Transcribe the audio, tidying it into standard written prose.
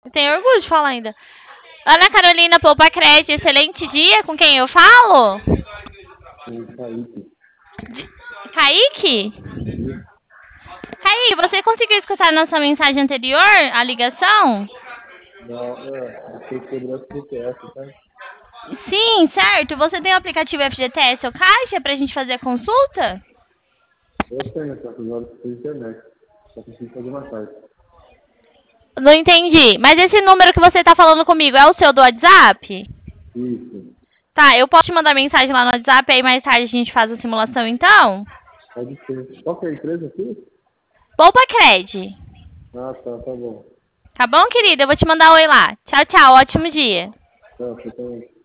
Tenho orgulho de falar ainda. Ana Carolina Poupa Cred, excelente dia. Com quem eu falo? O Kaique. Kaique? Isso. Kaique, você conseguiu escutar nossa mensagem anterior, a ligação? Você sobre o FGTS, tá? Sim, certo. Você tem o aplicativo FGTS ou Caixa pra gente fazer a consulta? Eu tenho, só que agora precisa de internet. Só preciso fazer uma carta. Não entendi. Mas esse número que você tá falando comigo é o seu do WhatsApp? Isso. Tá, eu posso te mandar mensagem lá no WhatsApp, aí mais tarde a gente faz a simulação então? Pode ser. Qual que é a empresa aqui? Poupa Cred. Ah, tá bom. Tá bom, querida? Eu vou te mandar um oi lá. Tchau, tchau. Ótimo dia. Tá, você também.